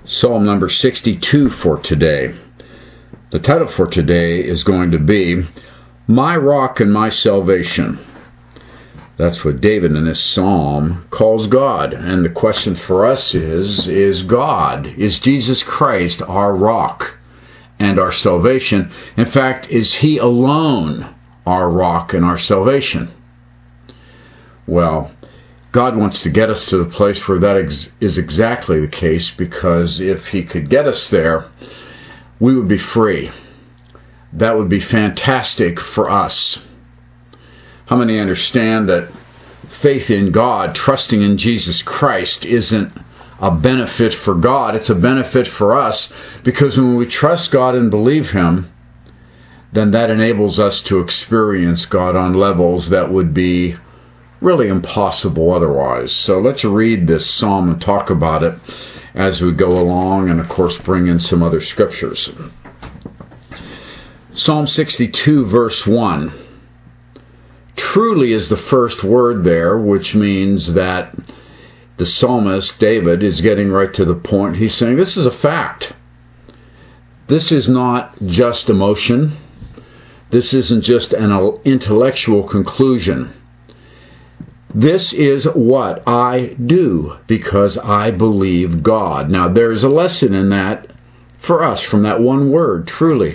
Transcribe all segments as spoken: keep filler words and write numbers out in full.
Psalm number sixty-two for today. The title for today is going to be, My Rock and My Salvation. That's what David in this psalm calls God. And the question for us is, is God, is Jesus Christ our rock and our salvation? In fact, is He alone our rock and our salvation? Well, God wants to get us to the place where that ex- is exactly the case, because if He could get us there, we would be free. That would be fantastic for us. How many understand that faith in God, trusting in Jesus Christ, isn't a benefit for God, it's a benefit for us, because when we trust God and believe Him, then that enables us to experience God on levels that would be really impossible otherwise. So let's read this psalm and talk about it as we go along, and of course bring in some other scriptures. Psalm sixty-two verse one. Truly is the first word there, which means that the psalmist, David, is getting right to the point. He's saying this is a fact. This is not just emotion. This isn't just an intellectual conclusion. This is what I do because I believe God. Now, there's a lesson in that for us from that one word, truly.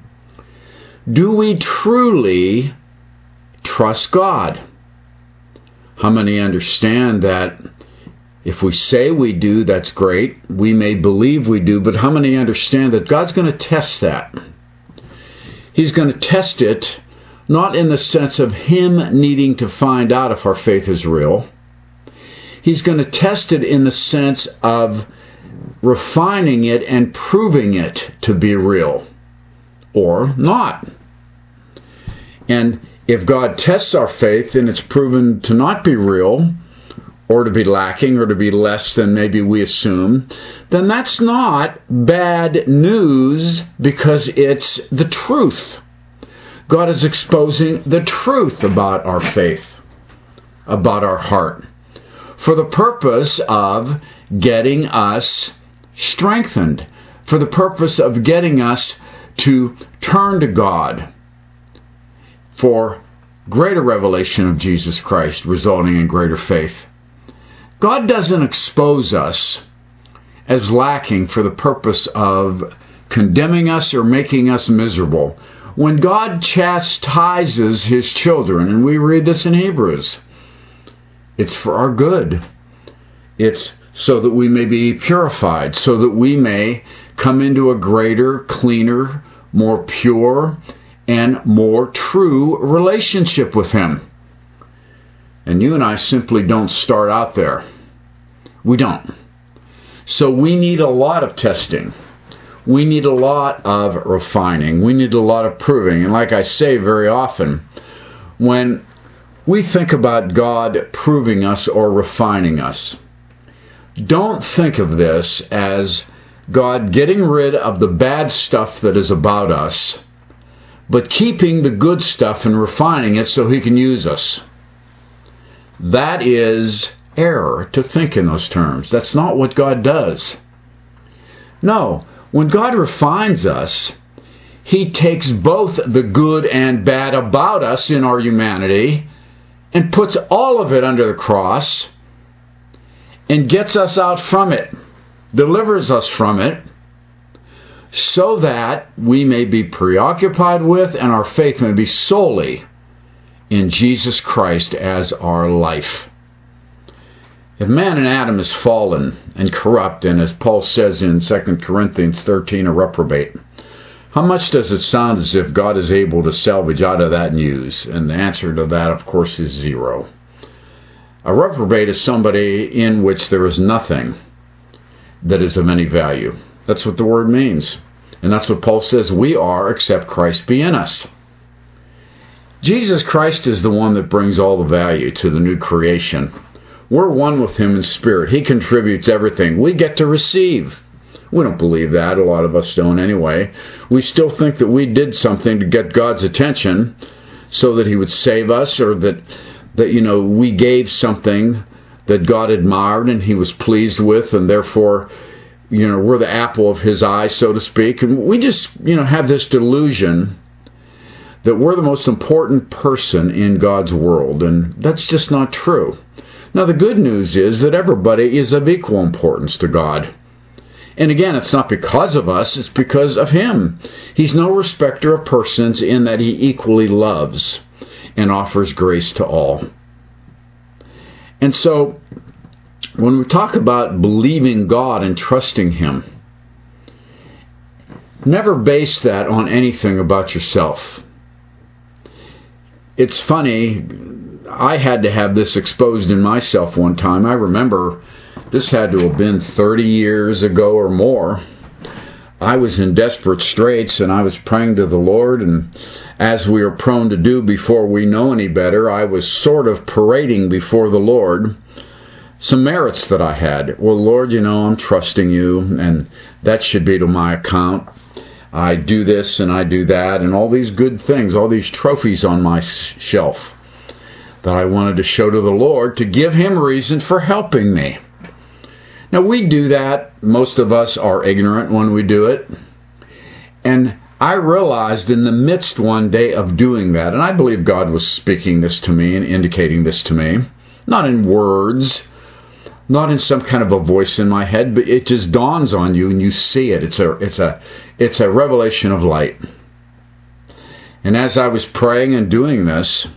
Do we truly trust God? How many understand that if we say we do, that's great. We may believe we do, but how many understand that God's going to test that? He's going to test it, not in the sense of Him needing to find out if our faith is real. He's going to test it in the sense of refining it and proving it to be real or not. And if God tests our faith and it's proven to not be real, or to be lacking, or to be less than maybe we assume, then that's not bad news, because it's the truth. God is exposing the truth about our faith, about our heart, for the purpose of getting us strengthened, for the purpose of getting us to turn to God for greater revelation of Jesus Christ, resulting in greater faith. God doesn't expose us as lacking for the purpose of condemning us or making us miserable. When God chastises His children, and we read this in Hebrews, it's for our good. It's so that we may be purified, so that we may come into a greater, cleaner, more pure, and more true relationship with Him. And you and I simply don't start out there. We don't. So we need a lot of testing. We need a lot of refining. We need a lot of proving. And like I say very often, when we think about God proving us or refining us, don't think of this as God getting rid of the bad stuff that is about us, but keeping the good stuff and refining it so He can use us. That is error to think in those terms. That's not what God does. No, when God refines us, He takes both the good and bad about us in our humanity and puts all of it under the cross and gets us out from it, delivers us from it, so that we may be preoccupied with and our faith may be solely in Jesus Christ as our life. If man in Adam is fallen and corrupt, and as Paul says in Second Corinthians thirteen, a reprobate, how much does it sound as if God is able to salvage out of that and use? And the answer to that, of course, is zero. A reprobate is somebody in which there is nothing that is of any value. That's what the word means. And that's what Paul says we are, except Christ be in us. Jesus Christ is the one that brings all the value to the new creation. We're one with Him in spirit. He contributes everything. We get to receive. We don't believe that. A lot of us don't anyway. We still think that we did something to get God's attention so that He would save us, or that, that you know, we gave something that God admired and He was pleased with, and therefore you know, we're the apple of his eye, so to speak. And we just, you know, have this delusion that we're the most important person in God's world. And that's just not true. Now, the good news is that everybody is of equal importance to God. And again, it's not because of us, it's because of him. He's no respecter of persons in that he equally loves and offers grace to all. And so, when we talk about believing God and trusting him, never base that on anything about yourself. It's funny, I had to have this exposed in myself one time. I remember this had to have been thirty years ago or more. I was in desperate straits and I was praying to the Lord, and as we are prone to do before we know any better, I was sort of parading before the Lord some merits that I had. Well, Lord, you know, I'm trusting you, and that should be to my account. I do this and I do that, and all these good things, all these trophies on my shelf that I wanted to show to the Lord to give him reason for helping me. Now, we do that. Most of us are ignorant when we do it. And I realized in the midst one day of doing that, and I believe God was speaking this to me and indicating this to me, not in words, not in some kind of a voice in my head, but it just dawns on you and you see it. It's a, it's a, it's a revelation of light. And as I was praying and doing this,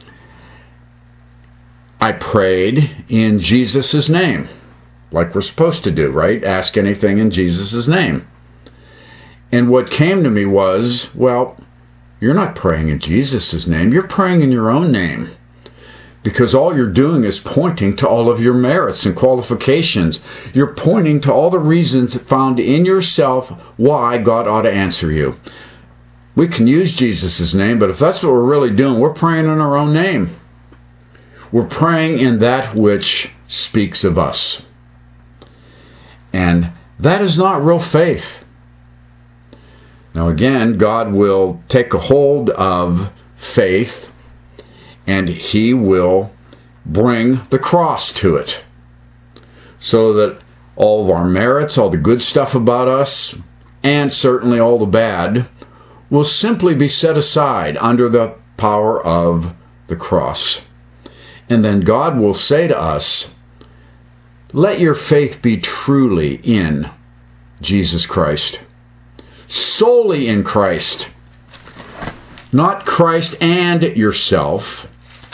I prayed in Jesus' name, like we're supposed to do, right? Ask anything in Jesus' name. And what came to me was, well, you're not praying in Jesus' name. You're praying in your own name. Because all you're doing is pointing to all of your merits and qualifications. You're pointing to all the reasons found in yourself why God ought to answer you. We can use Jesus' name, but if that's what we're really doing, we're praying in our own name. We're praying in that which speaks of us. And that is not real faith. Now again, God will take a hold of faith and he will bring the cross to it, so that all of our merits, all the good stuff about us, and certainly all the bad, will simply be set aside under the power of the cross. And then God will say to us, let your faith be truly in Jesus Christ, solely in Christ, not Christ and yourself.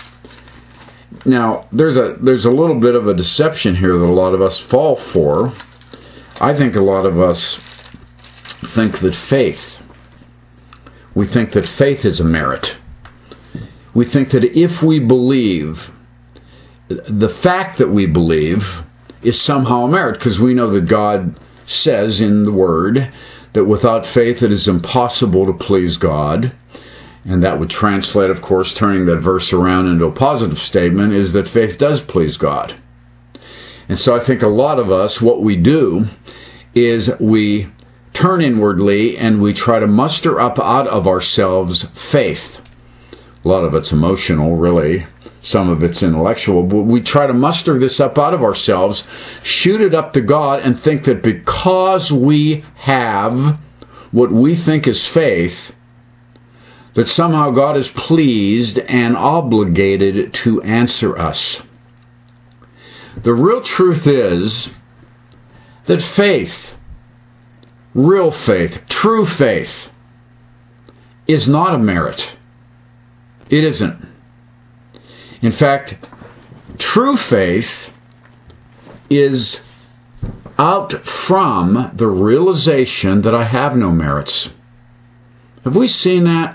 Now, there's a there's a little bit of a deception here that a lot of us fall for. I think a lot of us think that faith, we think that faith is a merit. We think that if we believe, the fact that we believe is somehow a merit, because we know that God says in the Word that without faith it is impossible to please God. And that would translate, of course, turning that verse around into a positive statement, is that faith does please God. And so I think a lot of us, what we do is we turn inwardly and we try to muster up out of ourselves faith. A lot of it's emotional, really. Some of it's intellectual. But we try to muster this up out of ourselves, shoot it up to God, and think that because we have what we think is faith, that somehow God is pleased and obligated to answer us. The real truth is that faith, real faith, true faith, is not a merit. It isn't. In fact, true faith is out from the realization that I have no merits. Have we seen that?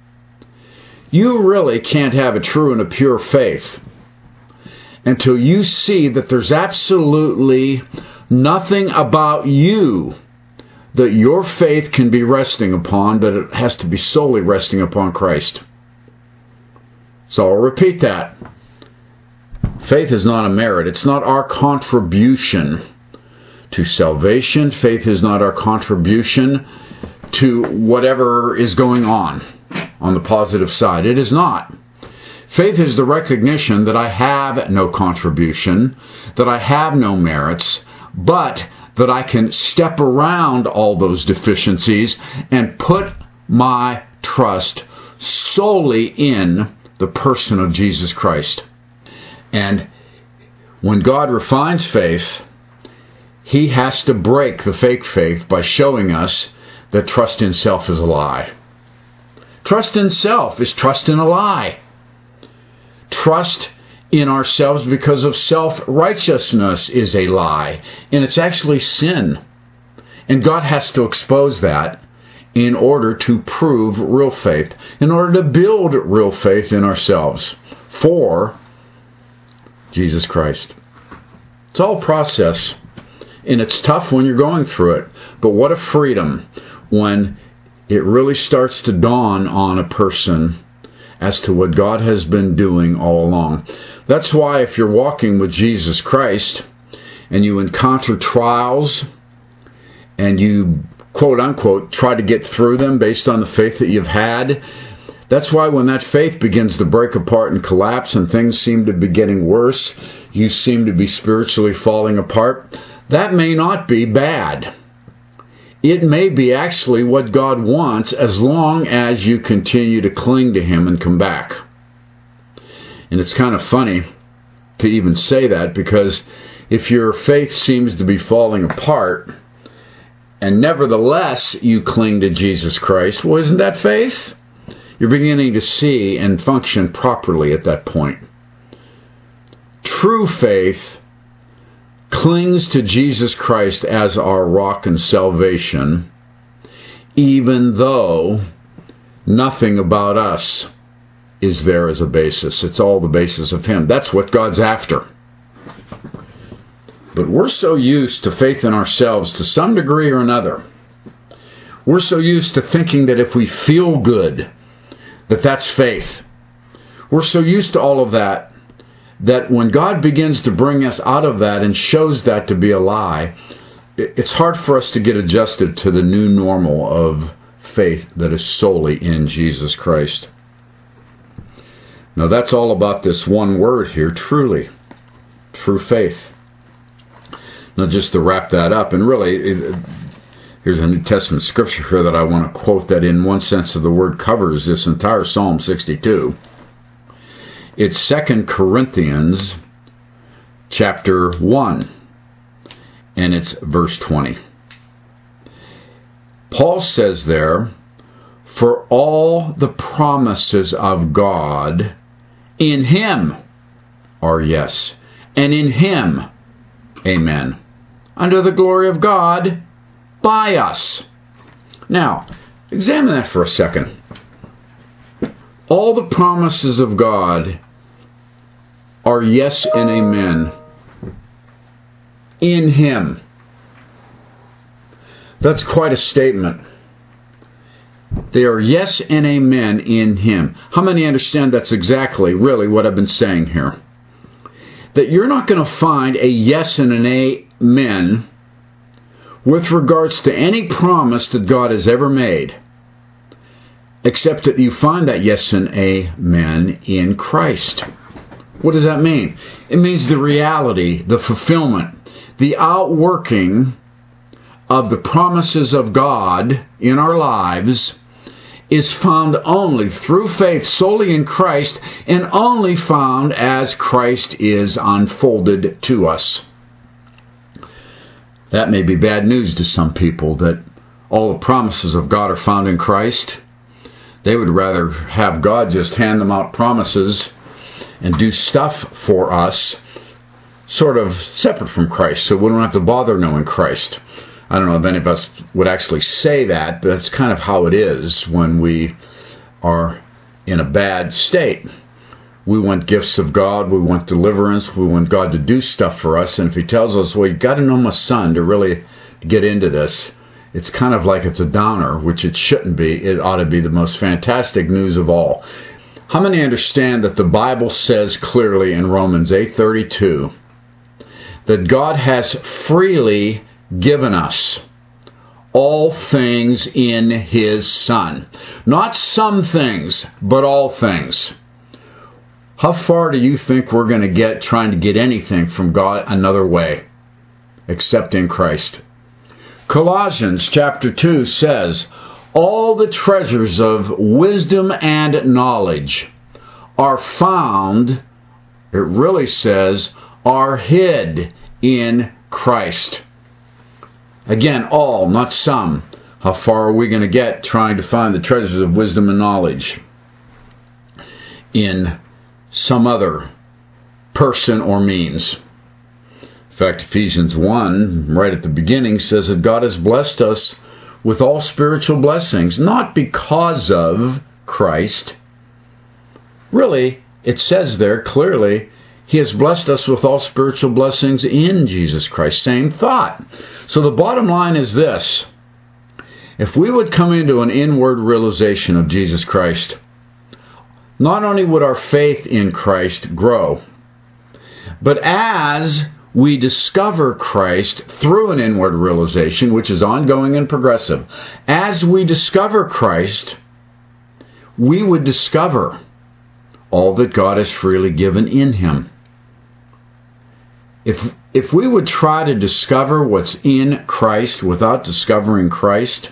You really can't have a true and a pure faith until you see that there's absolutely nothing about you that your faith can be resting upon, but it has to be solely resting upon Christ. So I'll repeat that. Faith is not a merit. It's not our contribution to salvation. Faith is not our contribution to whatever is going on on the positive side. It is not. Faith is the recognition that I have no contribution, that I have no merits, but that I can step around all those deficiencies and put my trust solely in the person of Jesus Christ. And when God refines faith, He has to break the fake faith by showing us that trust in self is a lie. Trust in self is trust in a lie. Trust in ourselves because of self-righteousness is a lie, and it's actually sin. And God has to expose that in order to prove real faith, in order to build real faith in ourselves for Jesus Christ. It's all process, and it's tough when you're going through it, but what a freedom when it really starts to dawn on a person as to what God has been doing all along. That's why if you're walking with Jesus Christ and you encounter trials and you, quote unquote, try to get through them based on the faith that you've had, that's why when that faith begins to break apart and collapse and things seem to be getting worse, you seem to be spiritually falling apart, that may not be bad. It may be actually what God wants as long as you continue to cling to Him and come back. And it's kind of funny to even say that, because if your faith seems to be falling apart and nevertheless you cling to Jesus Christ, well, isn't that faith? You're beginning to see and function properly at that point. True faith clings to Jesus Christ as our rock and salvation, even though nothing about us is there as a basis. It's all the basis of Him. That's what God's after. But we're so used to faith in ourselves to some degree or another. We're so used to thinking that if we feel good, that that's faith. We're so used to all of that, that when God begins to bring us out of that and shows that to be a lie, it's hard for us to get adjusted to the new normal of faith that is solely in Jesus Christ. Now that's all about this one word here, truly. True faith. Now just to wrap that up, and really, it, here's a New Testament scripture here that I want to quote that in one sense of the word covers this entire Psalm sixty-two. It's Second Corinthians chapter one, and it's verse twenty. Paul says there, "For all the promises of God in Him are yes, and in Him, amen, under the glory of God by us." Now, examine that for a second. All the promises of God are yes and amen in Him. That's quite a statement. They are yes and amen in Him. How many understand that's exactly, really, what I've been saying here? That you're not going to find a yes and an amen with regards to any promise that God has ever made, except that you find that yes and amen in Christ. What does that mean? It means the reality, the fulfillment, the outworking of the promises of God in our lives is found only through faith solely in Christ, and only found as Christ is unfolded to us. That may be bad news to some people, that all the promises of God are found in Christ. They would rather have God just hand them out promises and do stuff for us sort of separate from Christ, so we don't have to bother knowing Christ. I don't know if any of us would actually say that, but that's kind of how it is when we are in a bad state. We want gifts of God, we want deliverance, we want God to do stuff for us, and if He tells us, well, you got to know my Son to really get into this, it's kind of like it's a downer, which it shouldn't be. It ought to be the most fantastic news of all. How many understand that the Bible says clearly in Romans eight thirty-two that God has freely given us all things in His Son? Not some things, but all things. How far do you think we're going to get trying to get anything from God another way, except in Christ? Colossians chapter two says, all the treasures of wisdom and knowledge are found, it really says, are hid in Christ. Again, all, not some. How far are we going to get trying to find the treasures of wisdom and knowledge in some other person or means? In fact, Ephesians one, right at the beginning, says that God has blessed us with all spiritual blessings, not because of Christ. Really, it says there clearly, He has blessed us with all spiritual blessings in Jesus Christ. Same thought. So the bottom line is this. If we would come into an inward realization of Jesus Christ, not only would our faith in Christ grow, but as we discover Christ through an inward realization, which is ongoing and progressive, as we discover Christ, we would discover all that God has freely given in Him. If, if we would try to discover what's in Christ without discovering Christ,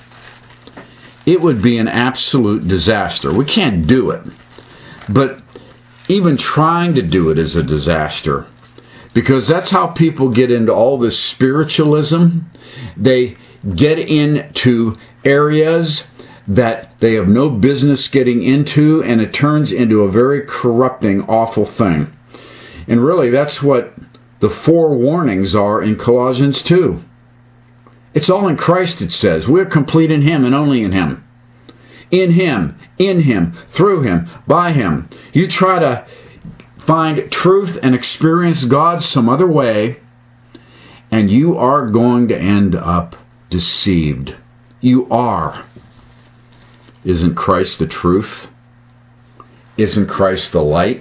it would be an absolute disaster. We can't do it. But even trying to do it is a disaster. Because that's how people get into all this spiritualism. They get into areas that they have no business getting into, and it turns into a very corrupting, awful thing. And really, that's what the four warnings are in Colossians two. It's all in Christ, it says. We're complete in Him and only in Him. In Him, in Him, through Him, by Him. You try to find truth and experience God some other way, and you are going to end up deceived. You are. Isn't Christ the truth? Isn't Christ the light?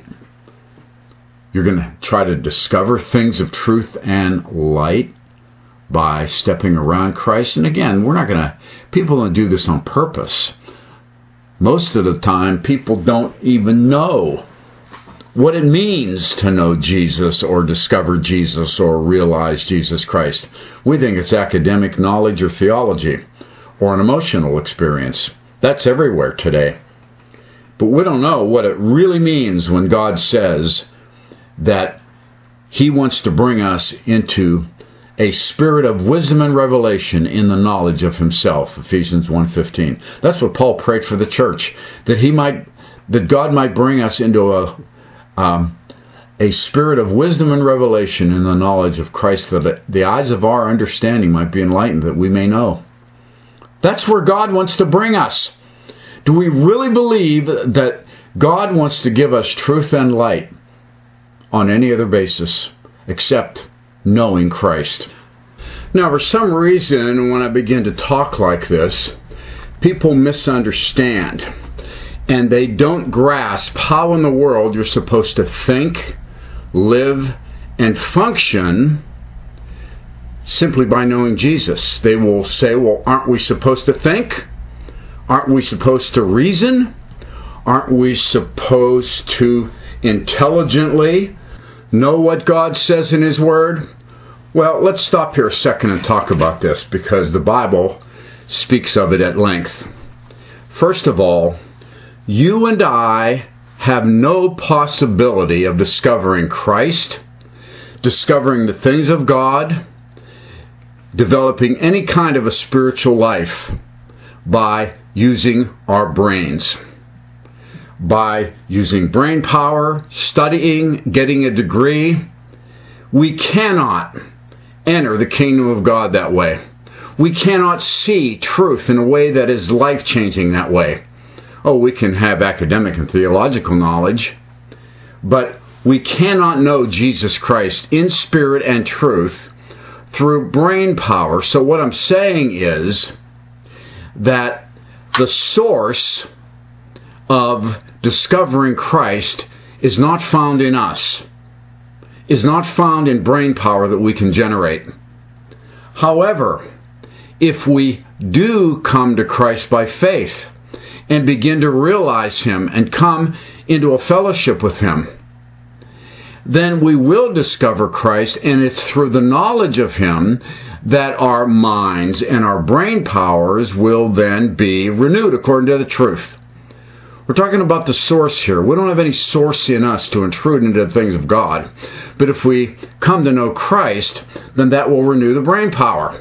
You're going to try to discover things of truth and light by stepping around Christ. And again, we're not going to, people don't do this on purpose. Most of the time, people don't even know what it means to know Jesus or discover Jesus or realize Jesus Christ. We think it's academic knowledge or theology or an emotional experience. That's everywhere today. But we don't know what it really means when God says that He wants to bring us into a spirit of wisdom and revelation in the knowledge of Himself. Ephesians one fifteen. That's what Paul prayed for the church, that he might, that God might bring us into a um, a spirit of wisdom and revelation in the knowledge of Christ, that the eyes of our understanding might be enlightened, that we may know. That's where God wants to bring us. Do we really believe that God wants to give us truth and light on any other basis except knowing Christ? Now, for some reason, when I begin to talk like this, people misunderstand, and they don't grasp how in the world you're supposed to think, live, and function simply by knowing Jesus. They will say, well, aren't we supposed to think? Aren't we supposed to reason? Aren't we supposed to intelligently know what God says in His Word? Well, let's stop here a second and talk about this, because the Bible speaks of it at length. First of all, you and I have no possibility of discovering Christ, discovering the things of God, developing any kind of a spiritual life by using our brains. By using brain power, studying, getting a degree. We cannot enter the kingdom of God that way. We cannot see truth in a way that is life-changing that way. Oh, we can have academic and theological knowledge, but we cannot know Jesus Christ in spirit and truth through brain power. So what I'm saying is that the source of discovering Christ is not found in us, is not found in brain power that we can generate. However, if we do come to Christ by faith and begin to realize Him and come into a fellowship with Him, then we will discover Christ, and it's through the knowledge of Him that our minds and our brain powers will then be renewed according to the truth. We're talking about the source here. We don't have any source in us to intrude into the things of God. But if we come to know Christ, then that will renew the brain power.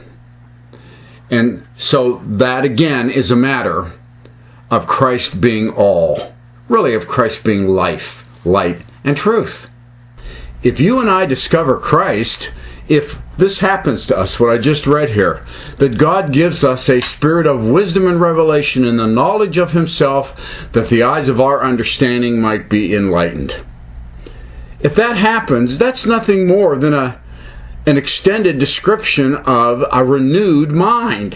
And so that again is a matter of Christ being all. Really of Christ being life, light, and truth. If you and I discover Christ, if this happens to us, what I just read here, that God gives us a spirit of wisdom and revelation in the knowledge of Himself, that the eyes of our understanding might be enlightened. If that happens, that's nothing more than a, an extended description of a renewed mind.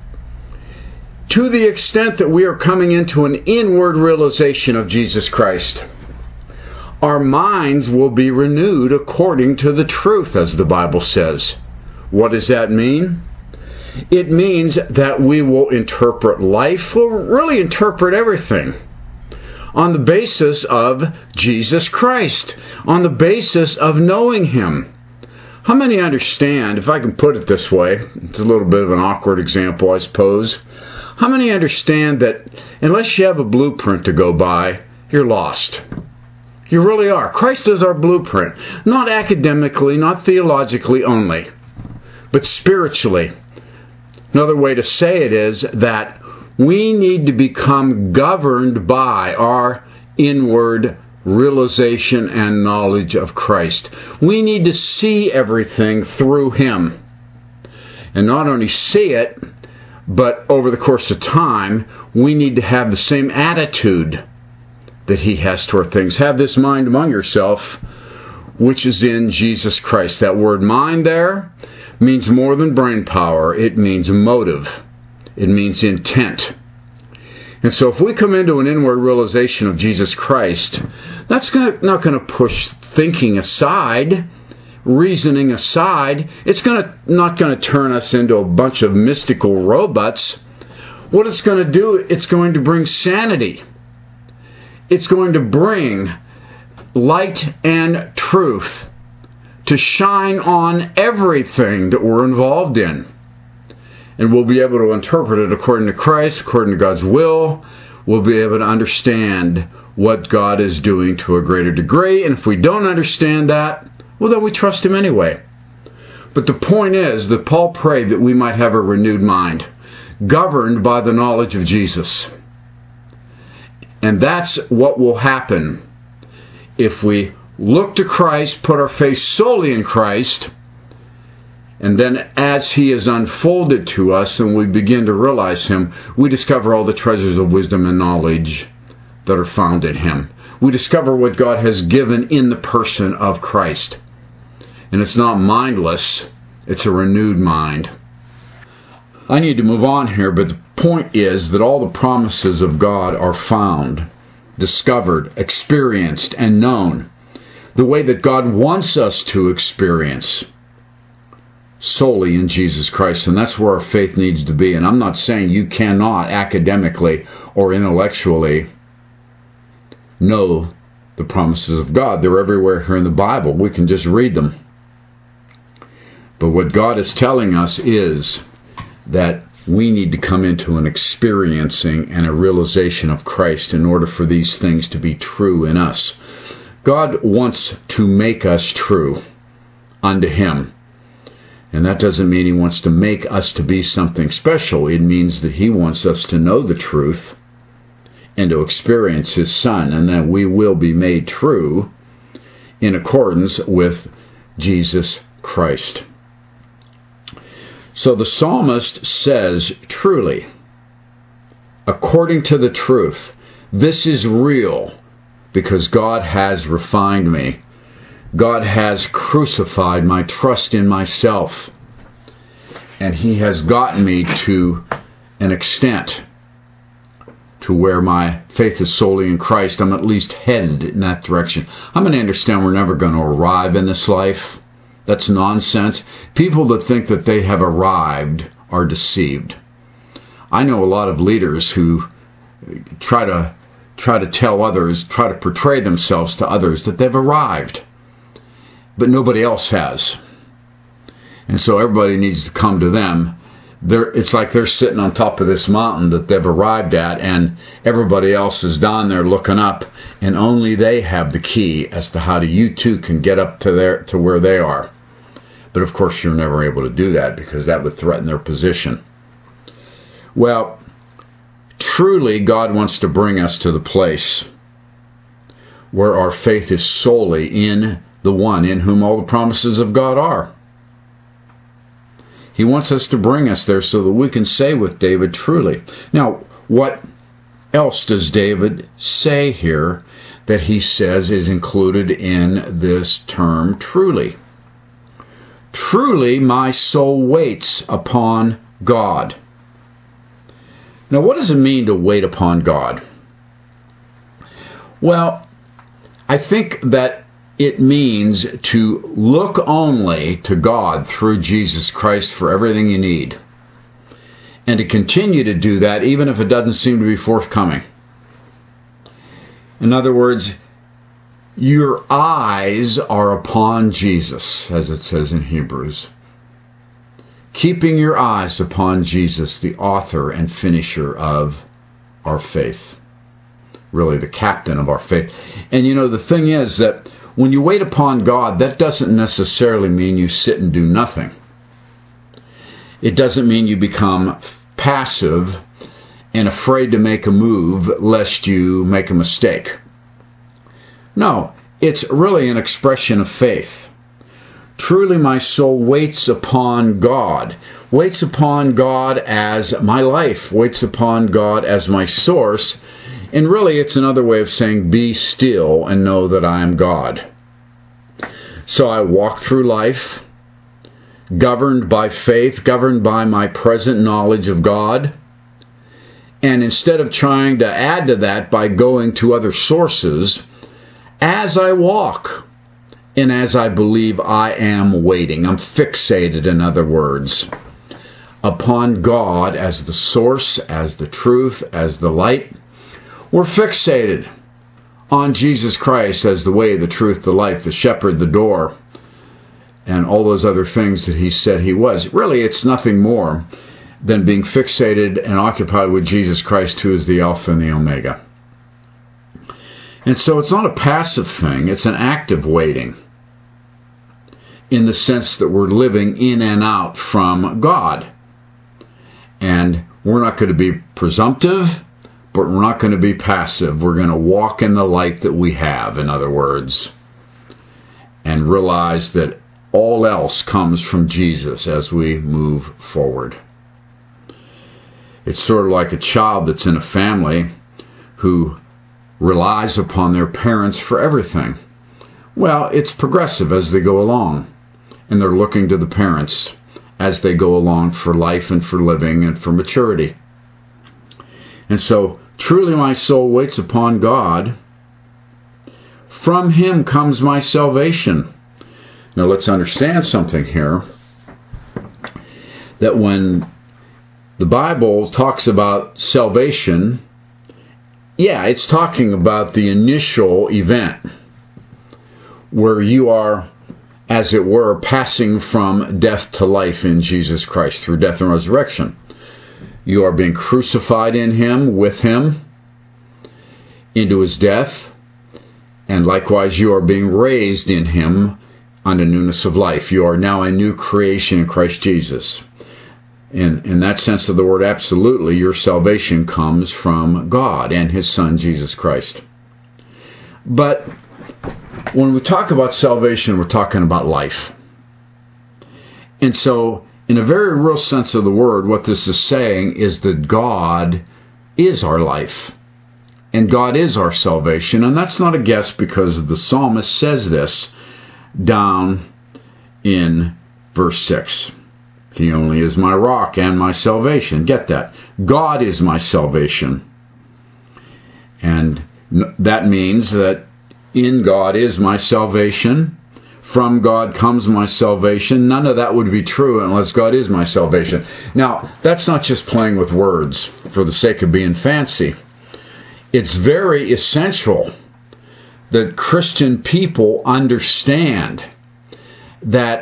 To the extent that we are coming into an inward realization of Jesus Christ, our minds will be renewed according to the truth, as the Bible says. What does that mean? It means that we will interpret life, we'll really interpret everything, on the basis of Jesus Christ, on the basis of knowing Him. How many understand, if I can put it this way, it's a little bit of an awkward example, I suppose. How many understand that unless you have a blueprint to go by, you're lost? You really are. Christ is our blueprint. Not academically, not theologically only, but spiritually. Another way to say it is that we need to become governed by our inward realization and knowledge of Christ. We need to see everything through Him. And not only see it, but over the course of time, we need to have the same attitude that He has toward things. Have this mind among yourself, which is in Jesus Christ. That word mind there means more than brain power. It means motive. It means intent. And so if we come into an inward realization of Jesus Christ, that's not going to push thinking aside, reasoning aside. It's going to not going to turn us into a bunch of mystical robots. What it's going to do, it's going to bring sanity. It's going to bring light and truth to shine on everything that we're involved in. And we'll be able to interpret it according to Christ, according to God's will. We'll be able to understand what God is doing to a greater degree. And if we don't understand that, well, then we trust Him anyway. But the point is that Paul prayed that we might have a renewed mind, governed by the knowledge of Jesus. And that's what will happen if we look to Christ, put our faith solely in Christ, and then as He is unfolded to us and we begin to realize Him, we discover all the treasures of wisdom and knowledge that are found in Him. We discover what God has given in the person of Christ. And it's not mindless, it's a renewed mind. I need to move on here, but the point is that all the promises of God are found, discovered, experienced, and known the way that God wants us to experience, solely in Jesus Christ. And that's where our faith needs to be. And I'm not saying you cannot academically or intellectually know the promises of God. They're everywhere here in the Bible. We can just read them. But what God is telling us is that we need to come into an experiencing and a realization of Christ in order for these things to be true in us. God wants to make us true unto Him. And that doesn't mean He wants to make us to be something special. It means that He wants us to know the truth and to experience His Son, and that we will be made true in accordance with Jesus Christ. So the psalmist says, truly, according to the truth, this is real because God has refined me. God has crucified my trust in myself. And He has gotten me to an extent to where my faith is solely in Christ. I'm at least headed in that direction. I'm going to understand we're never going to arrive in this life. That's nonsense. People that think that they have arrived are deceived. I know a lot of leaders who try to try to tell others, try to portray themselves to others that they've arrived, but nobody else has. And so everybody needs to come to them. They're, it's like they're sitting on top of this mountain that they've arrived at, and everybody else is down there looking up, and only they have the key as to how to, you too can get up to their to where they are. But of course you're never able to do that because that would threaten their position. Well, truly God wants to bring us to the place where our faith is solely in the one in whom all the promises of God are. He wants us to bring us there so that we can say with David, truly. Now, what else does David say here that he says is included in this term, truly? Truly, my soul waits upon God. Now, what does it mean to wait upon God? Well, I think that it means to look only to God through Jesus Christ for everything you need. And to continue to do that even if it doesn't seem to be forthcoming. In other words, your eyes are upon Jesus, as it says in Hebrews. Keeping your eyes upon Jesus, the author and finisher of our faith. Really the captain of our faith. And you know, the thing is that when you wait upon God, that doesn't necessarily mean you sit and do nothing. It doesn't mean you become passive and afraid to make a move lest you make a mistake. No, it's really an expression of faith. Truly my soul waits upon God. Waits upon God as my life. Waits upon God as my source. And really, it's another way of saying, be still and know that I am God. So I walk through life, governed by faith, governed by my present knowledge of God. And instead of trying to add to that by going to other sources, as I walk, and as I believe I am waiting, I'm fixated, in other words, upon God as the source, as the truth, as the light. We're fixated on Jesus Christ as the way, the truth, the life, the shepherd, the door, and all those other things that he said he was. Really, it's nothing more than being fixated and occupied with Jesus Christ, who is the Alpha and the Omega. And so it's not a passive thing, it's an active waiting, in the sense that we're living in and out from God. And we're not going to be presumptive, but we're not going to be passive. We're going to walk in the light that we have, in other words, and realize that all else comes from Jesus as we move forward. It's sort of like a child that's in a family who relies upon their parents for everything. Well, it's progressive as they go along, and they're looking to the parents as they go along for life and for living and for maturity. And so, truly my soul waits upon God. From him comes my salvation. Now let's understand something here. That when the Bible talks about salvation, yeah, it's talking about the initial event where you are, as it were, passing from death to life in Jesus Christ through death and resurrection. You are being crucified in him, with him, into his death, and likewise you are being raised in him unto newness of life. You are now a new creation in Christ Jesus. In, in that sense of the word, absolutely, your salvation comes from God and his Son, Jesus Christ. But when we talk about salvation, we're talking about life. And so, in a very real sense of the word, what this is saying is that God is our life. And God is our salvation. And that's not a guess, because the psalmist says this down in verse six. He only is my rock and my salvation. Get that. God is my salvation. And that means that in God is my salvation. From God comes my salvation. None of that would be true unless God is my salvation. Now, that's not just playing with words for the sake of being fancy. It's very essential that Christian people understand that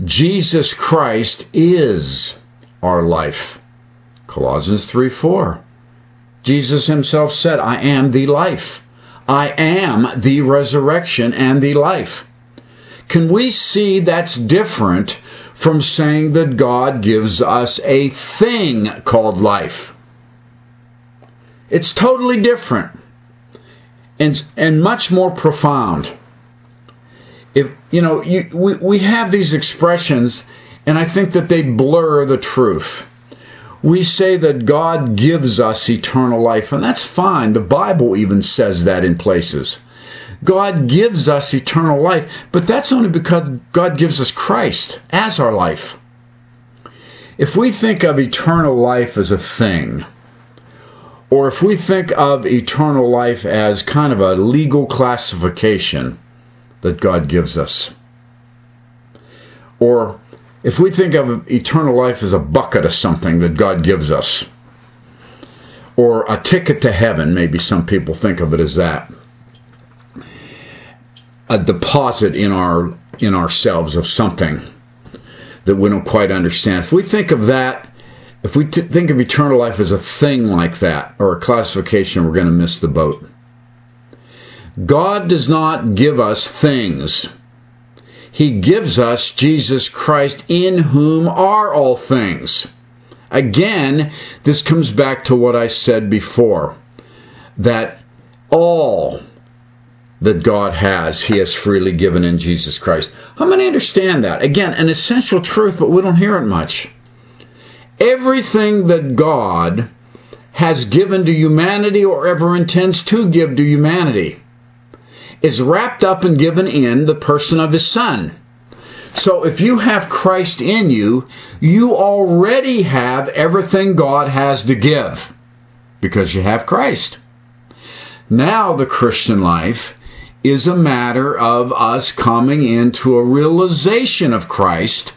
Jesus Christ is our life. Colossians three four. Jesus himself said, I am the life. I am the resurrection and the life. Can we see that's different from saying that God gives us a thing called life? It's totally different and, and much more profound. If you know, you, we, we have these expressions, and I think that they blur the truth. We say that God gives us eternal life, and that's fine. The Bible even says that in places. God gives us eternal life, but that's only because God gives us Christ as our life. If we think of eternal life as a thing, or if we think of eternal life as kind of a legal classification that God gives us, or if we think of eternal life as a bucket of something that God gives us, or a ticket to heaven, maybe some people think of it as that, a deposit in our in ourselves of something that we don't quite understand. If we think of that, if we t- think of eternal life as a thing like that, or a classification, we're going to miss the boat. God does not give us things. He gives us Jesus Christ, in whom are all things. Again, this comes back to what I said before, that all that God has, He has freely given in Jesus Christ. How many understand that? Again, an essential truth, but we don't hear it much. Everything that God has given to humanity, or ever intends to give to humanity, is wrapped up and given in the person of His Son. So if you have Christ in you, you already have everything God has to give, because you have Christ. Now the Christian life is a matter of us coming into a realization of Christ,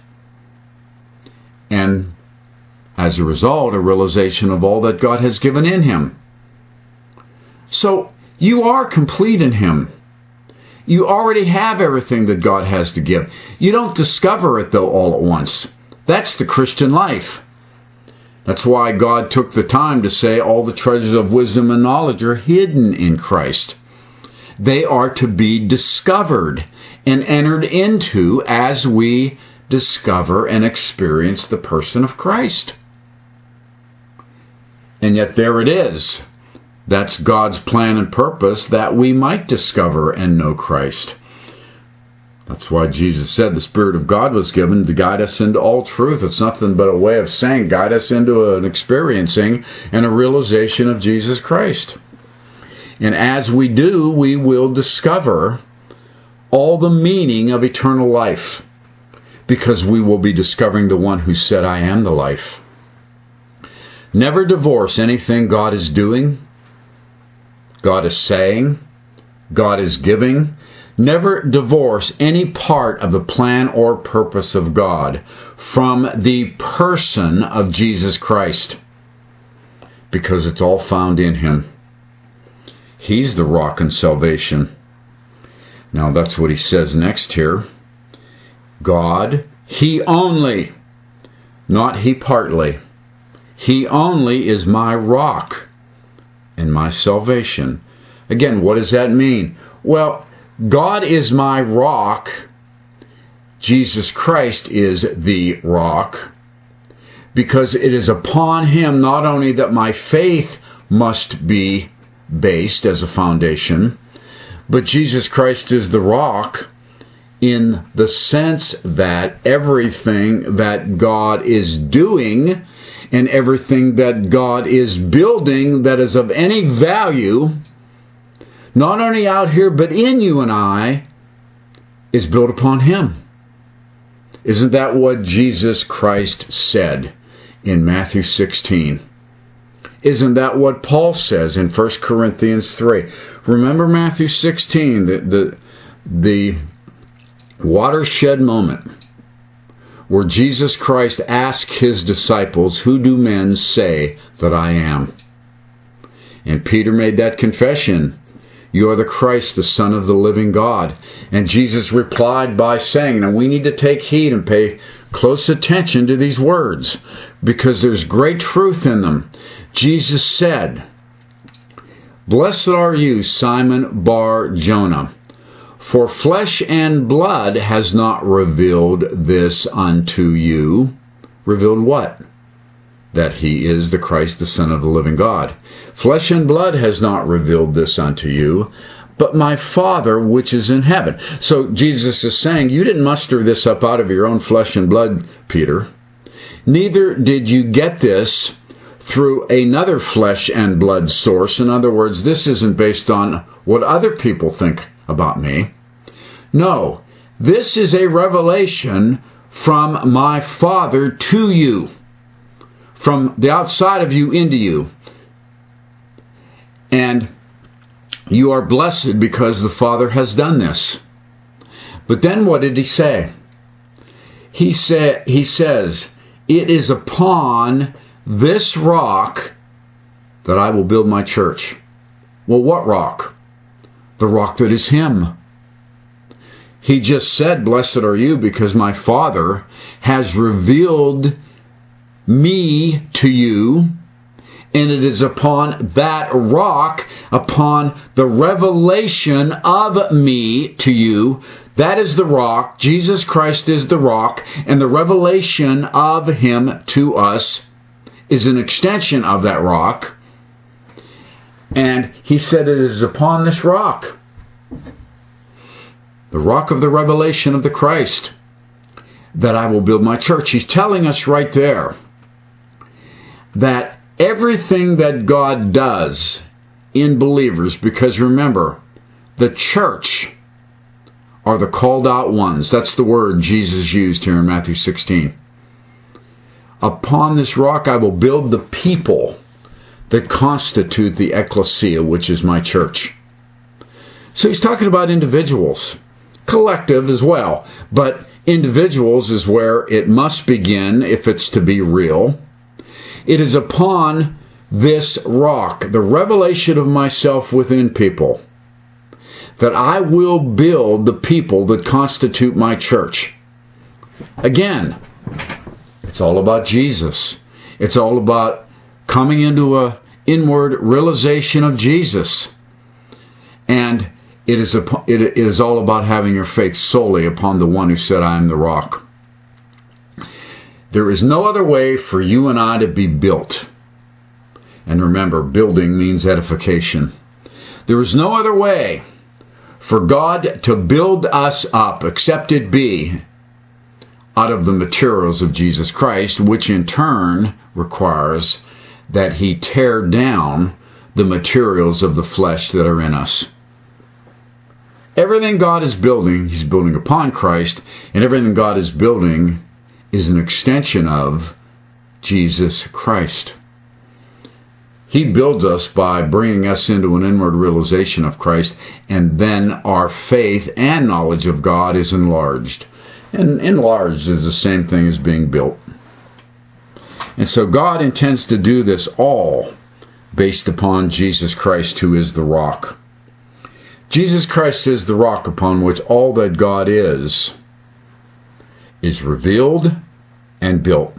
and as a result, a realization of all that God has given in Him. So you are complete in Him. You already have everything that God has to give. You don't discover it, though, all at once. That's the Christian life. That's why God took the time to say all the treasures of wisdom and knowledge are hidden in Christ. They are to be discovered and entered into as we discover and experience the person of Christ. And yet there it is. That's God's plan and purpose, that we might discover and know Christ. That's why Jesus said the Spirit of God was given to guide us into all truth. It's nothing but a way of saying guide us into an experiencing and a realization of Jesus Christ. And as we do, we will discover all the meaning of eternal life, because we will be discovering the one who said, I am the life. Never divorce anything God is doing, God is saying, God is giving. Never divorce any part of the plan or purpose of God from the person of Jesus Christ, because it's all found in Him. He's the rock and salvation. Now that's what he says next here. God, He only, not He partly. He only is my rock and my salvation. Again, what does that mean? Well, God is my rock. Jesus Christ is the rock, because it is upon Him not only that my faith must be based as a foundation, but Jesus Christ is the rock in the sense that everything that God is doing and everything that God is building that is of any value, not only out here but in you and I, is built upon Him. Isn't that what Jesus Christ said in Matthew sixteen? Isn't that what Paul says in First Corinthians three? Remember Matthew sixteen, the, the, the watershed moment where Jesus Christ asked His disciples, who do men say that I am? And Peter made that confession. You are the Christ, the Son of the living God. And Jesus replied by saying, now we need to take heed and pay close attention to these words, because there's great truth in them. Jesus said, Blessed are you, Simon Bar-Jonah, for flesh and blood has not revealed this unto you. Revealed what? That he is the Christ, the Son of the living God. Flesh and blood has not revealed this unto you, but my Father which is in heaven. So Jesus is saying, you didn't muster this up out of your own flesh and blood, Peter. Neither did you get this through another flesh and blood source. In other words, this isn't based on what other people think about me. No, this is a revelation from my Father to you, from the outside of you into you. And you are blessed because the Father has done this. But then what did he say? He said, he says, it is upon this rock that I will build my church. Well, what rock? The rock that is him. He just said, blessed are you because my Father has revealed me to you. And it is upon that rock, upon the revelation of me to you. That is the rock. Jesus Christ is the rock. And the revelation of him to us is an extension of that rock. And he said it is upon this rock, the rock of the revelation of the Christ, that I will build my church. He's telling us right there that everything that God does in believers, because remember, the church are the called out ones. That's the word Jesus used here in Matthew sixteen. Upon this rock I will build the people that constitute the ecclesia, which is my church. So he's talking about individuals, collective as well, but individuals is where it must begin if it's to be real. It is upon this rock, the revelation of myself within people, that I will build the people that constitute my church. Again, it's all about Jesus. It's all about coming into an inward realization of Jesus. And it is, a, it is all about having your faith solely upon the one who said, I am the rock. There is no other way for you and I to be built. And remember, building means edification. There is no other way for God to build us up except it be out of the materials of Jesus Christ, which in turn requires that he tear down the materials of the flesh that are in us. Everything God is building, he's building upon Christ, and everything God is building is an extension of Jesus Christ. He builds us by bringing us into an inward realization of Christ, and then our faith and knowledge of God is enlarged. And enlarged is the same thing as being built. And so God intends to do this all based upon Jesus Christ, who is the rock. Jesus Christ is the rock upon which all that God is, is revealed and built.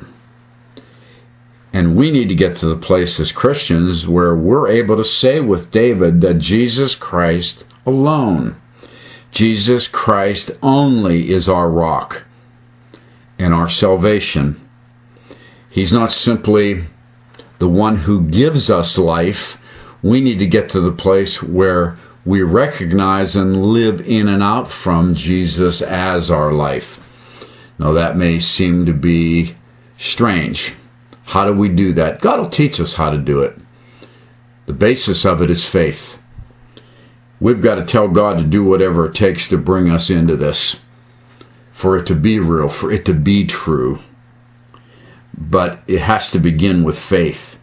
And we need to get to the place as Christians where we're able to say with David that Jesus Christ alone, Jesus Christ only is our rock and our salvation. He's not simply the one who gives us life. We need to get to the place where we recognize and live in and out from Jesus as our life. Now that may seem to be strange. How do we do that? God will teach us how to do it. The basis of it is faith. We've got to tell God to do whatever it takes to bring us into this, for it to be real, for it to be true. But it has to begin with faith.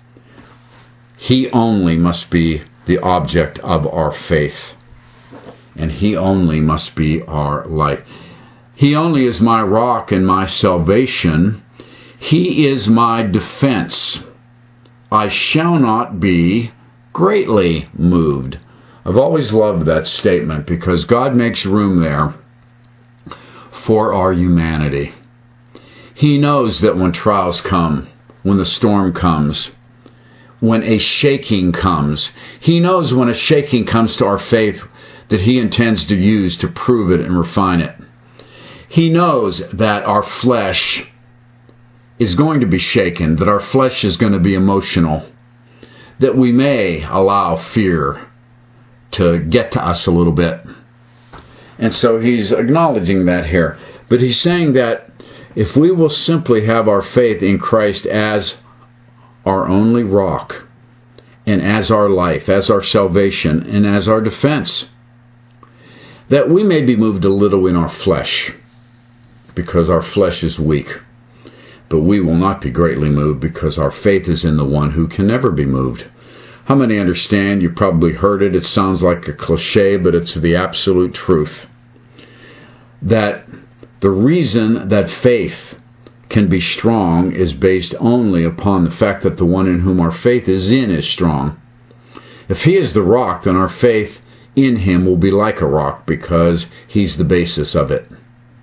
He only must be the object of our faith, and he only must be our life. He only is my rock and my salvation. He is my defense. I shall not be greatly moved. I've always loved that statement because God makes room there for our humanity. He knows that when trials come, when the storm comes, when a shaking comes, He knows when a shaking comes to our faith that He intends to use to prove it and refine it. He knows that our flesh is going to be shaken, that our flesh is going to be emotional, that we may allow fear to get to us a little bit. And so He's acknowledging that here. But He's saying that if we will simply have our faith in Christ as our only rock, and as our life, as our salvation, and as our defense, that we may be moved a little in our flesh, because our flesh is weak. But we will not be greatly moved because our faith is in the one who can never be moved. How many understand? You've probably heard it. It sounds like a cliche, but it's the absolute truth. That the reason that faith can be strong is based only upon the fact that the one in whom our faith is in is strong. If He is the rock, then our faith in Him will be like a rock because He's the basis of it.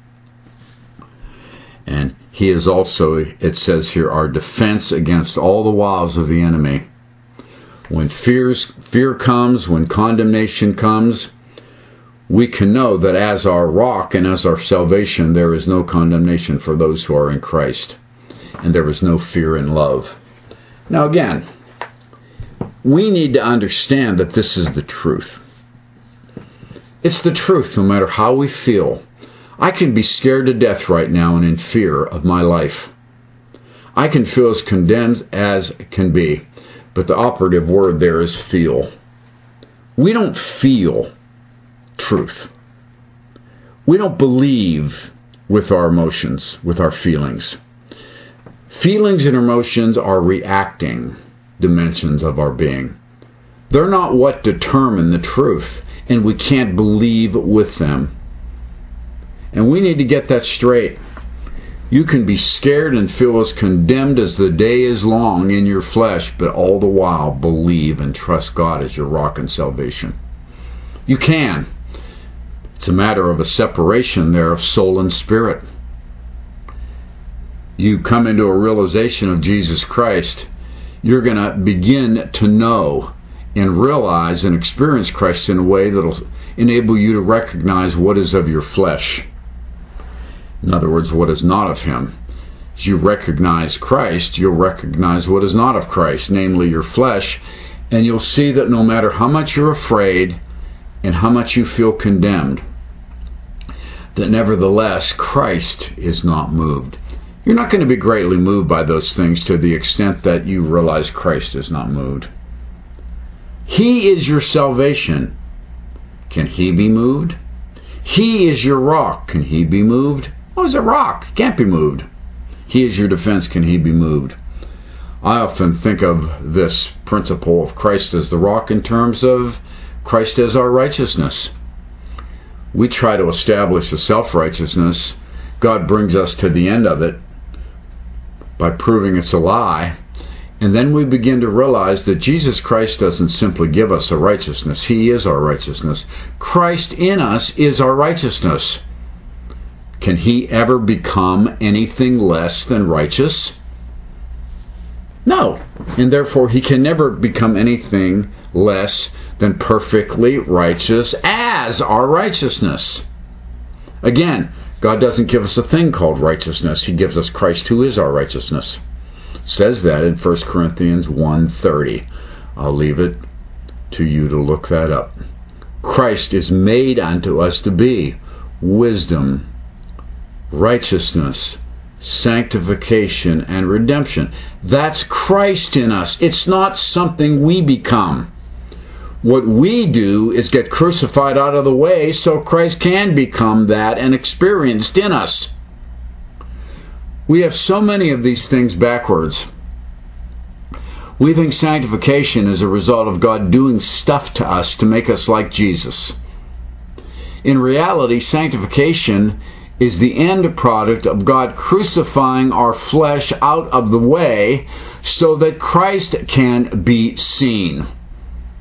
And He is also, it says here, our defense against all the wiles of the enemy. When fears, fear comes, when condemnation comes, we can know that as our rock and as our salvation, there is no condemnation for those who are in Christ. And there is no fear in love. Now again, we need to understand that this is the truth. It's the truth no matter how we feel. I can be scared to death right now and in fear of my life. I can feel as condemned as can be. But the operative word there is feel. We don't feel truth. We don't believe with our emotions, with our feelings. Feelings and emotions are reacting dimensions of our being. They're not what determine the truth, and we can't believe with them. And we need to get that straight. You can be scared and feel as condemned as the day is long in your flesh, but all the while believe and trust God as your rock and salvation. You can. It's a matter of a separation there of soul and spirit. You come into a realization of Jesus Christ, you're going to begin to know and realize and experience Christ in a way that will enable you to recognize what is of your flesh. In other words, what is not of Him. As you recognize Christ, you'll recognize what is not of Christ, namely your flesh, and you'll see that no matter how much you're afraid and how much you feel condemned, that nevertheless Christ is not moved. You're not going to be greatly moved by those things to the extent that you realize Christ is not moved. He is your salvation. Can He be moved? He is your rock. Can He be moved? Oh, He's a rock. He can't be moved. He is your defense. Can He be moved? I often think of this principle of Christ as the rock in terms of Christ as our righteousness. We try to establish a self-righteousness. God brings us to the end of it by proving it's a lie. And then we begin to realize that Jesus Christ doesn't simply give us a righteousness. He is our righteousness. Christ in us is our righteousness. Can He ever become anything less than righteous? No. And therefore He can never become anything less than perfectly righteous as our righteousness. Again, God doesn't give us a thing called righteousness. He gives us Christ who is our righteousness. It says that in First Corinthians one thirty. I'll leave it to you to look that up. Christ is made unto us to be wisdom, righteousness, sanctification, and redemption. That's Christ in us. It's not something we become. What we do is get crucified out of the way so Christ can become that and experienced in us. We have so many of these things backwards. We think sanctification is a result of God doing stuff to us to make us like Jesus. In reality, sanctification is the end product of God crucifying our flesh out of the way so that Christ can be seen.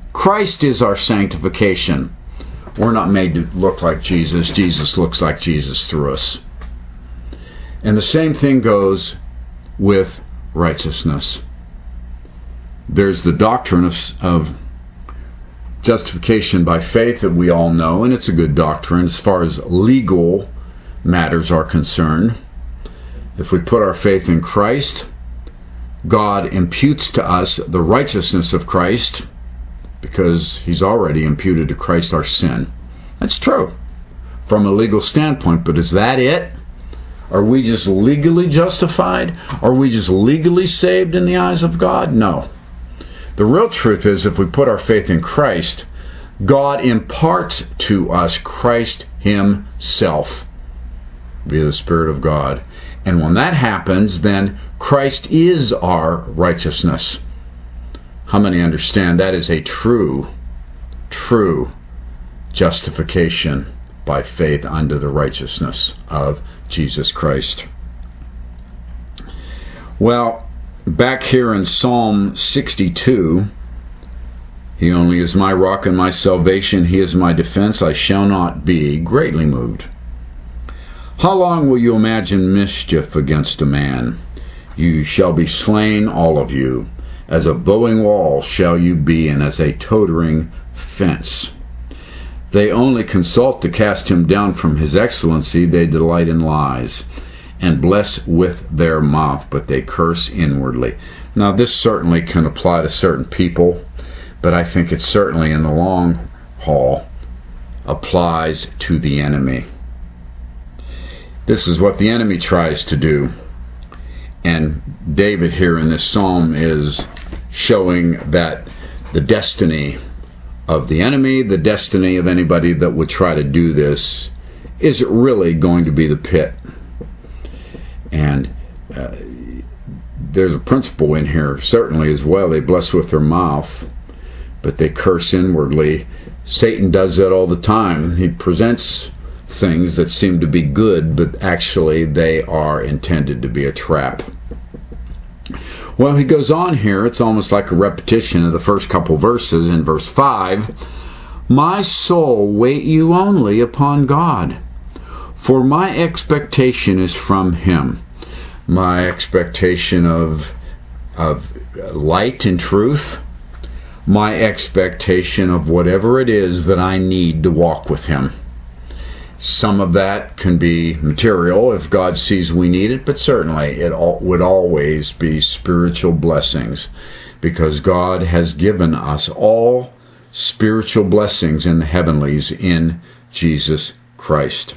Christ is our sanctification. We're not made to look like Jesus. Jesus looks like Jesus through us. And the same thing goes with righteousness. There's the doctrine of, of justification by faith that we all know, and it's a good doctrine as far as legal matters are concerned. If we put our faith in Christ, God imputes to us the righteousness of Christ because he's already imputed to Christ our sin. That's true from a legal standpoint, but is that it? Are we just legally justified? Are we just legally saved in the eyes of God? No. The real truth is, if we put our faith in Christ, God imparts to us Christ himself via the Spirit of God. And when that happens, then Christ is our righteousness. How many understand that is a true, true justification by faith unto the righteousness of Jesus Christ? Well, back here in Psalm sixty-two, he only is my rock and my salvation. He is my defense. I shall not be greatly moved. How long will you imagine mischief against a man? You shall be slain, all of you. As a bowing wall shall you be, and as a tottering fence. They only consult to cast him down from his excellency. They delight in lies, and bless with their mouth, but they curse inwardly. Now, this certainly can apply to certain people, but I think it certainly, in the long haul, applies to the enemy. This is what the enemy tries to do. And David here in this psalm is showing that the destiny of the enemy, the destiny of anybody that would try to do this, is really going to be the pit. And uh, there's a principle in here, certainly, as well. They bless with their mouth, but they curse inwardly. Satan does that all the time. He presents things that seem to be good, but actually they are intended to be a trap. Well, he goes on here. It's almost like a repetition of the first couple verses. In verse five, my soul, wait you only upon God, for my expectation is from him. My expectation of, of light and truth, my expectation of whatever it is that I need to walk with him. Some of that can be material if God sees we need it, but certainly it all, would always be spiritual blessings, because God has given us all spiritual blessings in the heavenlies in Jesus Christ.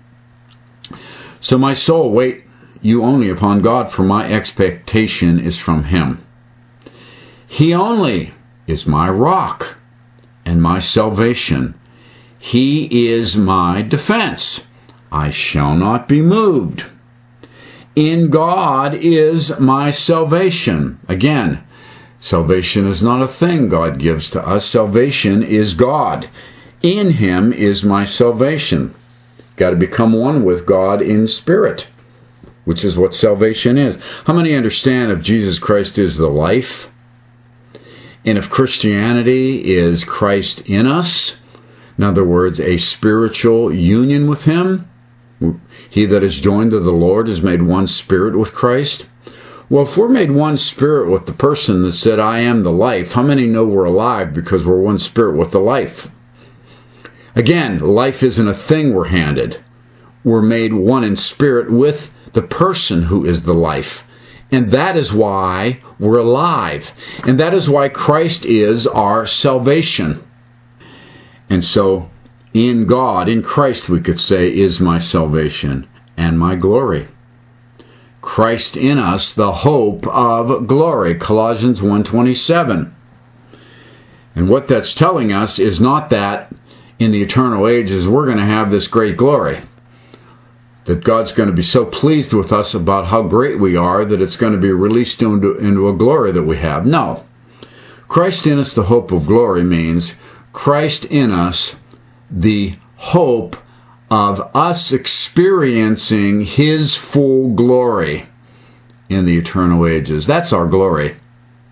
So my soul, wait you only upon God, for my expectation is from him. He only is my rock and my salvation. He is my defense. I shall not be moved. In God is my salvation. Again, salvation is not a thing God gives to us. Salvation is God. In him is my salvation. Got to become one with God in spirit, which is what salvation is. How many understand if Jesus Christ is the life, and if Christianity is Christ in us, in other words, a spiritual union with him, he that is joined to the Lord is made one spirit with Christ? Well, if we're made one spirit with the person that said, I am the life, how many know we're alive because we're one spirit with the life? Again, life isn't a thing we're handed. We're made one in spirit with the person who is the life. And that is why we're alive. And that is why Christ is our salvation. And so, in God, in Christ, we could say, is my salvation and my glory. Christ in us, the hope of glory, Colossians one twenty-seven. And what that's telling us is not that in the eternal ages we're going to have this great glory, that God's going to be so pleased with us about how great we are that it's going to be released into, into a glory that we have. No. Christ in us, the hope of glory, means Christ in us, the hope of us experiencing his full glory in the eternal ages. That's our glory.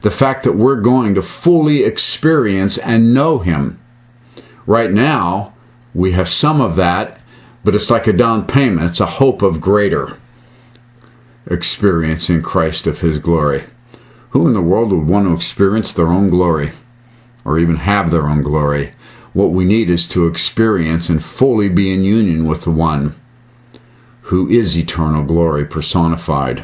The fact that we're going to fully experience and know him. Right now, we have some of that, but it's like a down payment. It's a hope of greater experience in Christ of his glory. Who in the world would want to experience their own glory or even have their own glory? What we need is to experience and fully be in union with the one who is eternal glory personified.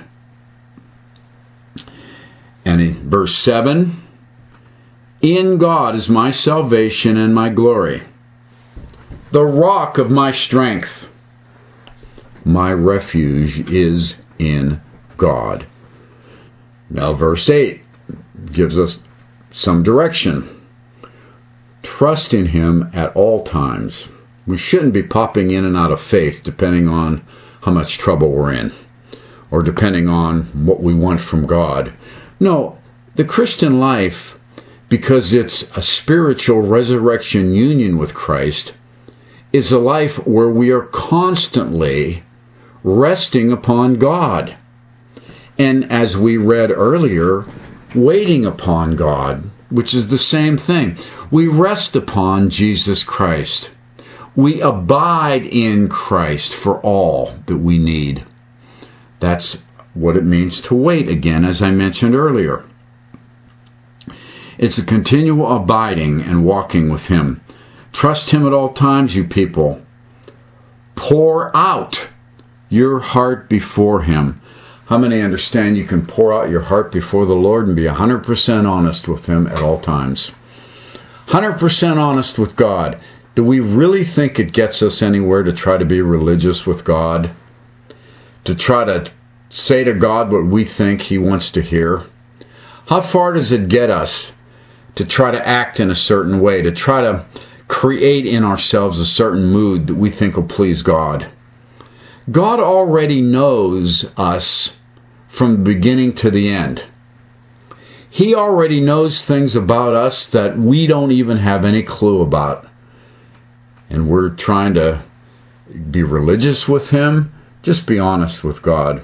And in verse seven, in God is my salvation and my glory, the rock of my strength. My refuge is in God. Now verse eight gives us some direction. Trust in him at all times. We shouldn't be popping in and out of faith depending on how much trouble we're in or depending on what we want from God. No, the Christian life, because it's a spiritual resurrection union with Christ, is a life where we are constantly resting upon God. And as we read earlier, waiting upon God, which is the same thing. We rest upon Jesus Christ. We abide in Christ for all that we need. That's what it means to wait again, as I mentioned earlier. It's a continual abiding and walking with him. Trust him at all times, you people. Pour out your heart before him. How many understand you can pour out your heart before the Lord and be one hundred percent honest with him at all times? one hundred percent honest with God. Do we really think it gets us anywhere to try to be religious with God? To try to say to God what we think he wants to hear? How far does it get us to try to act in a certain way, to try to create in ourselves a certain mood that we think will please God? God already knows us from the beginning to the end. He already knows things about us that we don't even have any clue about. And we're trying to be religious with him. Just be honest with God.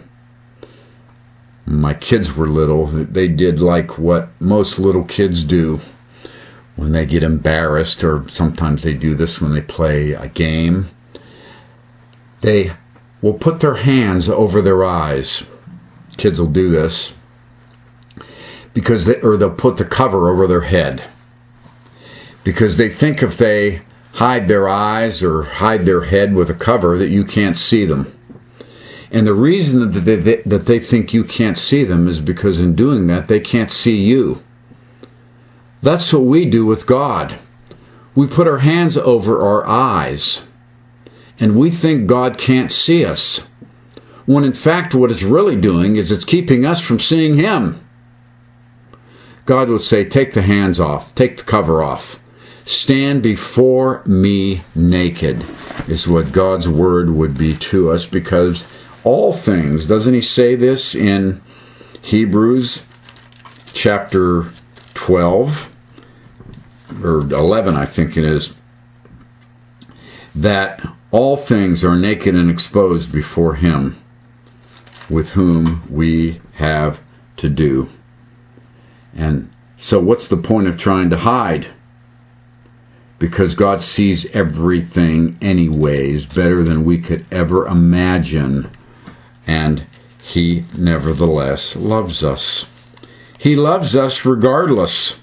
My kids were little. They did like what most little kids do when they get embarrassed, or sometimes they do this when they play a game. They will put their hands over their eyes. Kids will do this. Because they, or they'll put the cover over their head. Because they think if they hide their eyes or hide their head with a cover that you can't see them. And the reason that they, that they think you can't see them is because in doing that, they can't see you. That's what we do with God. We put our hands over our eyes, and we think God can't see us. When in fact, what it's really doing is it's keeping us from seeing him. God would say, take the hands off, take the cover off. Stand before me naked, is what God's word would be to us, because all things, doesn't he say this in Hebrews chapter twelve, or eleven, I think it is, that all things are naked and exposed before him, with whom we have to do. And so what's the point of trying to hide? Because God sees everything anyways, better than we could ever imagine. And he nevertheless loves us. He loves us regardless.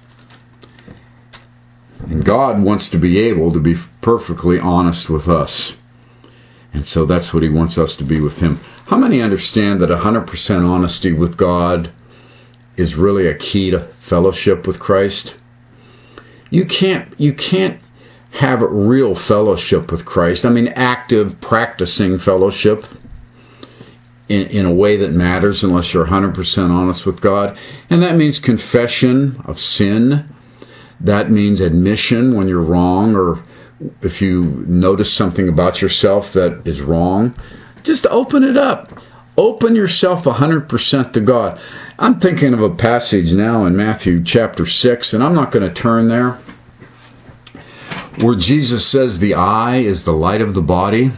And God wants to be able to be perfectly honest with us. And so that's what he wants us to be with him. How many understand that one hundred percent honesty with God is really a key to fellowship with Christ? You can't, you can't have real fellowship with Christ. I mean, active, practicing fellowship in, in a way that matters unless you're one hundred percent honest with God. And that means confession of sin. That means admission when you're wrong, or if you notice something about yourself that is wrong, just open it up. Open yourself one hundred percent to God. I'm thinking of a passage now in Matthew chapter six, and I'm not going to turn there, where Jesus says the eye is the light of the body.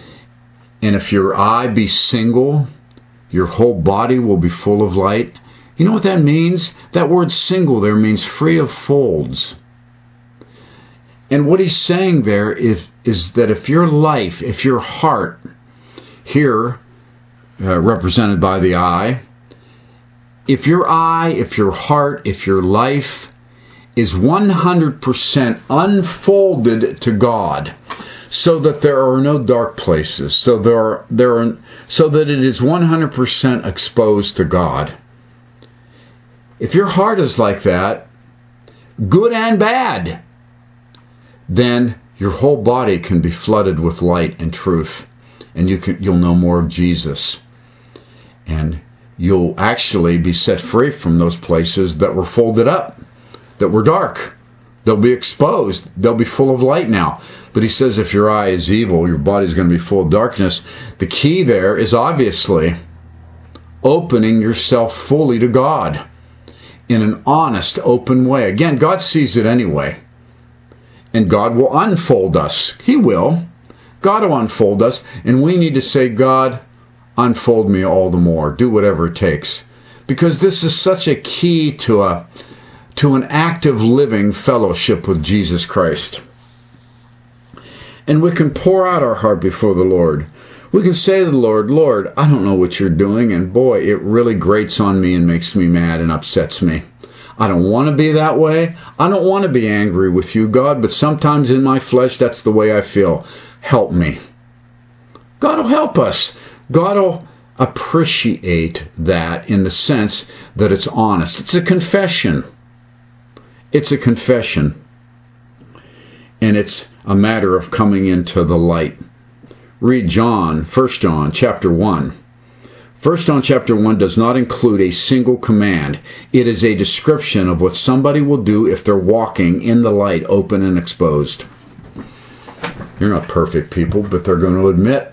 And if your eye be single, your whole body will be full of light. You know what that means? That word single there means free of folds. And what he's saying there is, is that if your life, if your heart, here uh, represented by the eye, if your eye, if your heart, if your life is one hundred percent unfolded to God, so that there are no dark places, so there are, there are, so that it is one hundred percent exposed to God. If your heart is like that, good and bad, then your whole body can be flooded with light and truth, and you can, you'll know more of Jesus. And you'll actually be set free from those places that were folded up, that were dark. They'll be exposed. They'll be full of light now. But he says if your eye is evil, your body's going to be full of darkness. The key there is obviously opening yourself fully to God in an honest, open way. Again, God sees it anyway. And God will unfold us. He will. God will unfold us. And we need to say, God, unfold me all the more. Do whatever it takes. Because this is such a key to a to an active living fellowship with Jesus Christ. And we can pour out our heart before the Lord. We can say to the Lord, Lord, I don't know what you're doing, and boy, it really grates on me and makes me mad and upsets me. I don't want to be that way. I don't want to be angry with you, God, but sometimes in my flesh, that's the way I feel. Help me. God will help us. God will appreciate that in the sense that it's honest. It's a confession. It's a confession. And it's a matter of coming into the light. Read John, First John chapter one. First John chapter one does not include a single command. It is a description of what somebody will do if they're walking in the light, open and exposed. You're not perfect people, but they're going to admit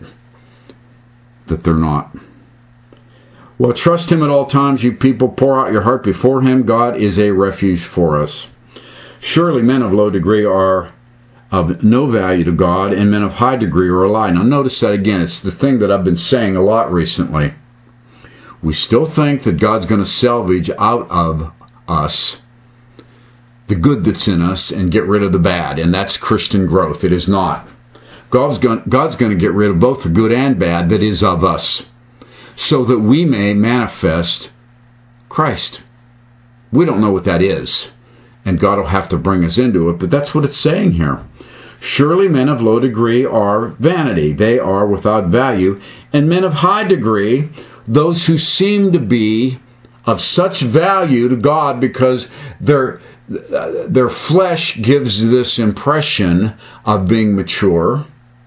that they're not. Well, trust him at all times, you people. Pour out your heart before him. God is a refuge for us. Surely men of low degree are of no value to God, and men of high degree are a lie. Now notice that again. It's the thing that I've been saying a lot recently. We still think that God's going to salvage out of us the good that's in us and get rid of the bad, and that's Christian growth. It is not. God's going, God's going to get rid of both the good and bad that is of us, so that we may manifest Christ. We don't know what that is, and God will have to bring us into it, but that's what it's saying here. Surely men of low degree are vanity. They are without value. And men of high degree, those who seem to be of such value to God because their, their flesh gives this impression of being mature.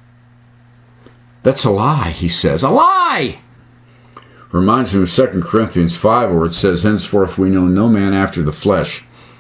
That's a lie, he says. A lie! Reminds me of Second Corinthians five, where it says, henceforth we know no man after the flesh.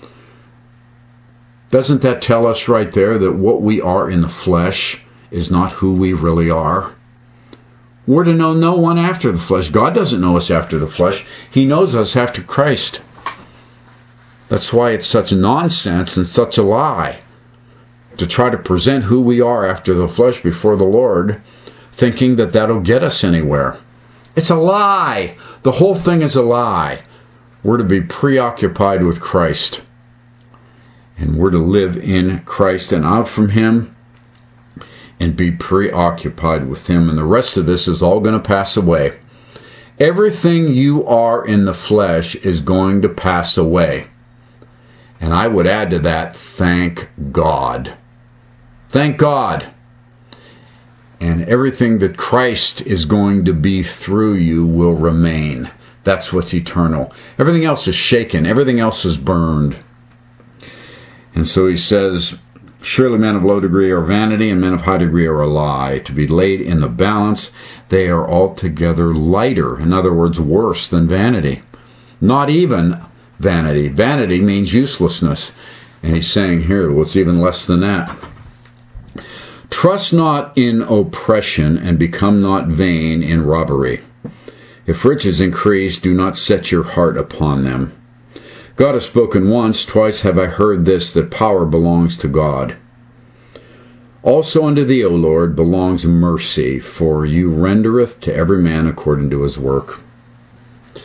Doesn't that tell us right there that what we are in the flesh is not who we really are? We're to know no one after the flesh. God doesn't know us after the flesh. He knows us after Christ. That's why it's such nonsense and such a lie to try to present who we are after the flesh before the Lord, thinking that that'll get us anywhere. It's a lie. The whole thing is a lie. We're to be preoccupied with Christ. And we're to live in Christ and out from him and be preoccupied with him. And the rest of this is all going to pass away. Everything you are in the flesh is going to pass away. And I would add to that, thank God. Thank God. And everything that Christ is going to be through you will remain. That's what's eternal. Everything else is shaken. Everything else is burned. And so he says, surely men of low degree are vanity, and men of high degree are a lie. To be laid in the balance, they are altogether lighter. In other words, worse than vanity. Not even vanity. Vanity means uselessness. And he's saying here, well, it's even less than that. Trust not in oppression, and become not vain in robbery. If riches increase, do not set your heart upon them. God has spoken once, twice have I heard this, that power belongs to God. Also unto thee, O Lord, belongs mercy, for you rendereth to every man according to his work.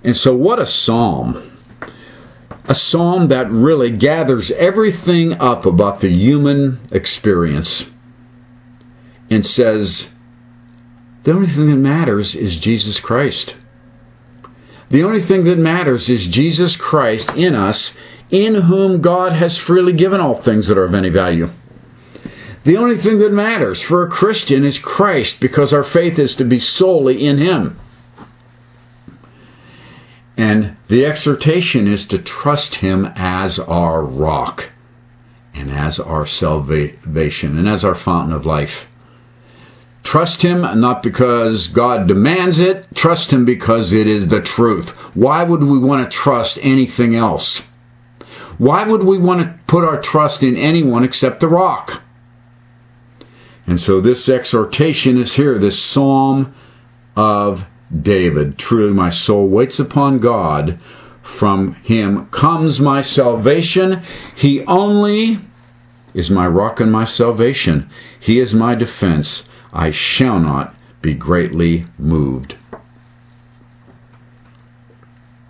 And so what a psalm. A psalm that really gathers everything up about the human experience and says, the only thing that matters is Jesus Christ. The only thing that matters is Jesus Christ in us, in whom God has freely given all things that are of any value. The only thing that matters for a Christian is Christ, because our faith is to be solely in Him. And the exhortation is to trust Him as our rock, and as our salvation, and as our fountain of life. Trust Him not because God demands it. Trust Him because it is the truth. Why would we want to trust anything else? Why would we want to put our trust in anyone except the rock? And so this exhortation is here, this Psalm of David. Truly my soul waits upon God. From Him comes my salvation. He only is my rock and my salvation. He is my defense. I shall not be greatly moved.